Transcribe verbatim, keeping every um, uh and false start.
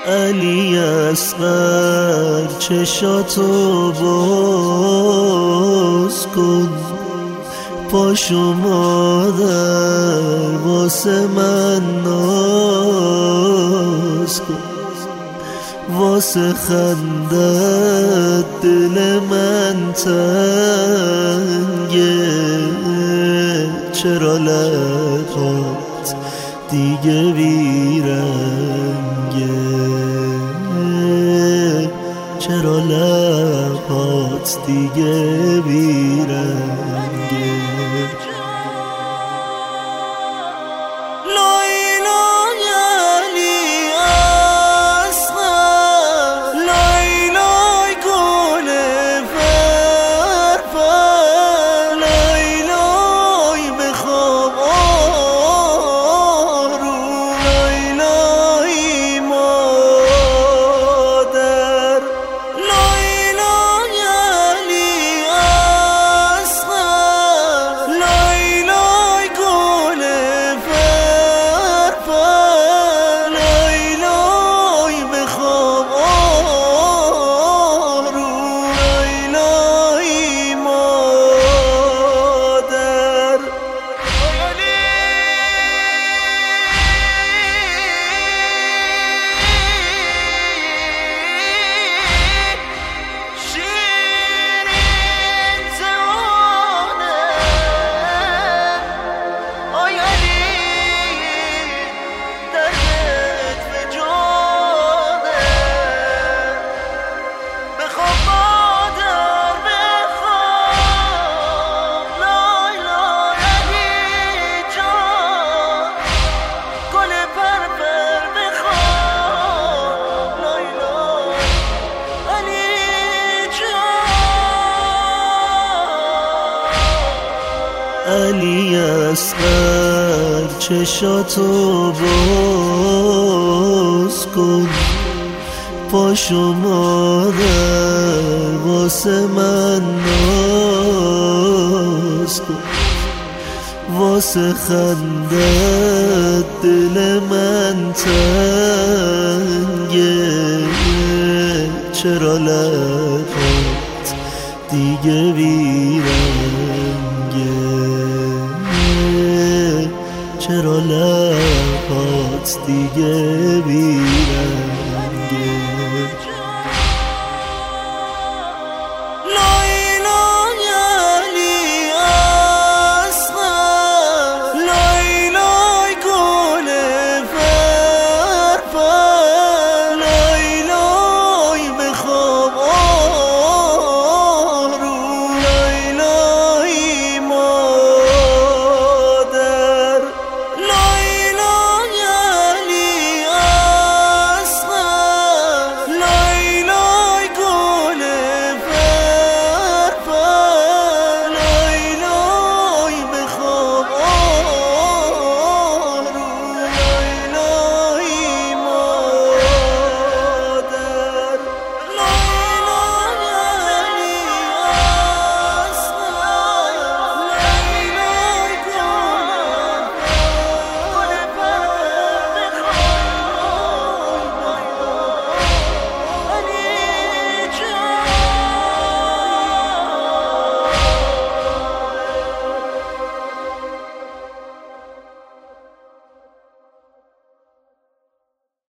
علی اصغر چشاتو باز کن، پاشو مادر واسه من ناز کن، واسه خندت دل من تنگه، چرا لبات دیگه بیرنگه، چرا لبات دیگه بیرنگه. علی اصغر چشاتو باز کن، پاشو مادر واسه من ناز کن، واسه خندت دل من تنگه، چرا لبات دیگه بیرنگه، چرا لبات دیگه بیرنگه.